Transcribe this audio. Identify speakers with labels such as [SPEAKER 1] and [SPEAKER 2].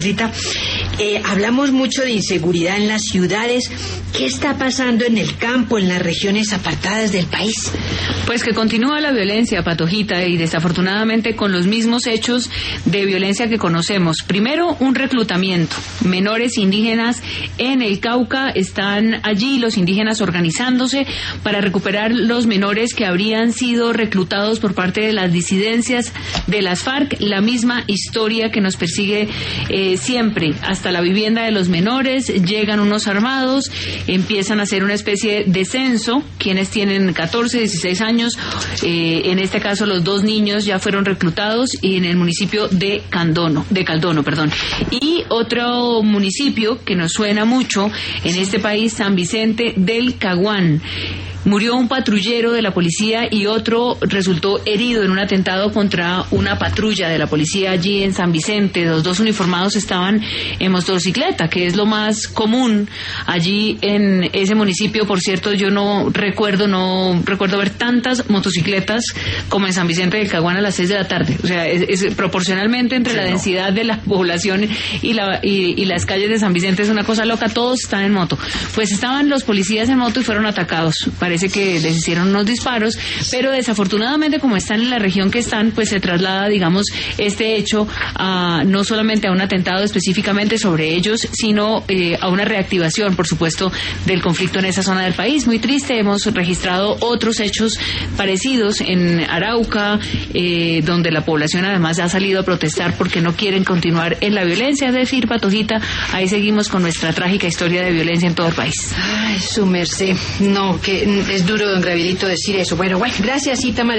[SPEAKER 1] Hablamos mucho de inseguridad en las ciudades. ¿Qué está pasando en el campo, en las regiones apartadas del país?
[SPEAKER 2] Pues que continúa la violencia, Patojita, y desafortunadamente con los mismos hechos de violencia que conocemos. Primero, un reclutamiento. Menores indígenas en el Cauca, están allí los indígenas organizándose para recuperar los menores que habrían sido reclutados por parte de las disidencias de las FARC. La misma historia que nos persigue siempre. Hasta la vivienda de los menores llegan unos armados, empiezan a hacer una especie de censo. Quienes tienen 14, 16 años, en este caso los dos niños ya fueron reclutados y en el municipio de Caldono. Y otro municipio que nos suena mucho en este país, San Vicente del Caguán. Murió un patrullero de la policía y otro resultó herido en un atentado contra una patrulla de la policía allí en San Vicente. Los dos uniformados estaban en motocicleta, que es lo más común allí en ese municipio. Por cierto, yo no recuerdo ver tantas motocicletas como en San Vicente del Caguán a las 6 de la tarde. O sea, es proporcionalmente entre la densidad de la población y las calles de San Vicente es una cosa loca. Todos están en moto. Pues estaban los policías en moto y fueron atacados. Parece que les hicieron unos disparos, pero desafortunadamente, como están en la región que están, pues se traslada, digamos, este hecho no solamente a un atentado específicamente sobre ellos, sino a una reactivación, por supuesto, del conflicto en esa zona del país. Muy triste, hemos registrado otros hechos parecidos en Arauca, donde la población además ha salido a protestar porque no quieren continuar en la violencia. Es decir, Patojita, ahí seguimos con nuestra trágica historia de violencia en todo el país.
[SPEAKER 1] Ay, su merced. No, que es duro, don Gabrielito, decir eso. Bueno, gracias, Itamar.